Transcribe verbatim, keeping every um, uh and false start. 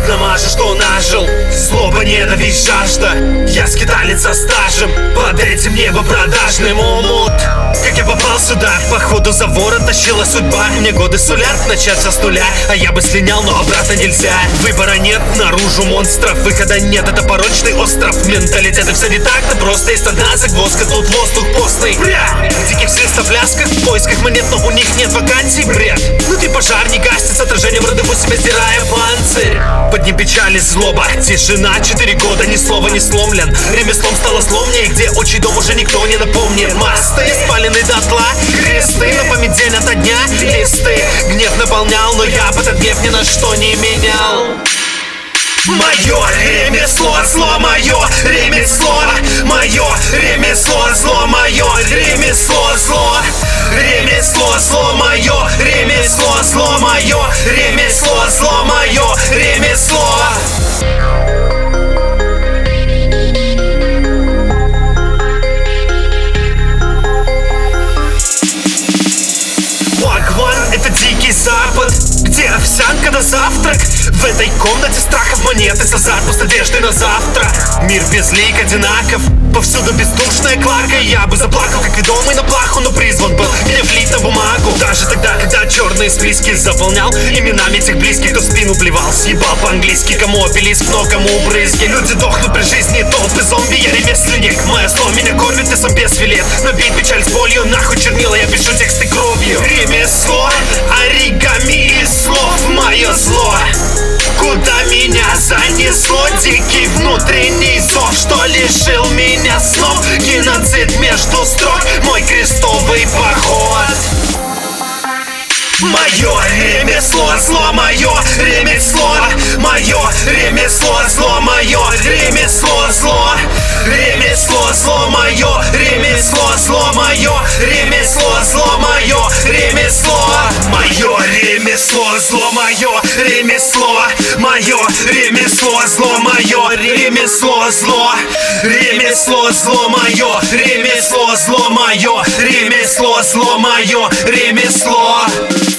намажу, что нажил. Злоба, ненависть, жажда. Я скиталец со стажем, под этим небо продажным умут. Как я попал сюда, походу за ворот тащила судьба. Мне годы сулят начать со нуля, а я бы слинял, но обратно нельзя. Выбора нет, наружу монстров, выхода нет, это порочный остров. Менталитеты все не так-то просто, есть одна загвоздка, тут воздух постный. Бля, диких свистоплясках, в поисках монет, но у них нет вакансий, бред. Внутри пожар не гасит, с отражением родову себя стирая панцирь. Под ним печали, злоба, тишина, четыре года, ни слова не сломлен. Ремеслом стало сломнее, где отчий дом уже никто не напомнит. Мосты спалены дотла, кресты, напомнить день ото дня, листы. Гнев наполнял, но я под этот гнев ни на что не менял. Мое ремесло, зло мое, ремесло, мое ремесло, зло мое, ремесло, зло, ремесло, зло мое, ремесло, зло мое, ремесло, зло мое, ремесло. Это дикий запад, где овсянка на завтрак. В этой комнате страхов монеты с азартом, с надеждой на завтра. Мир безлик, одинаков, повсюду бездушная клака. Я бы заплакал, как ведомый на плаху, но призван был гнев лить на бумагу. Даже тогда, когда черные списки заполнял именами этих близких, кто в спину плевал, съебал по-английски. Кому обелиск, но кому брызги. Люди дохнут при жизни, толпы зомби. Я ремесленник, мое зло меня кормит, и сам без билет. Набить печаль с болью, нахуй чернила, я пишу тексты кровью. Ремесло, оригами из слов, мое зло. Куда меня занесло? Дикий внутренний зов, что лишил меня снов. Геноцид между строк, мой крестовый поход. Мое ремесло, зло мое, ремесло, мое ремесло, зло мое, ремесло, зло, ремесло, зло мое, ремесло, зло мое, ремесло, зло мое, ремесло, мое ремесло, зло мое, ремесло, мое ремесло, зло мое, ремесло, зло, ремесло, зло мое, ремесло, зло мое, ремесло, зло мое, ремесло.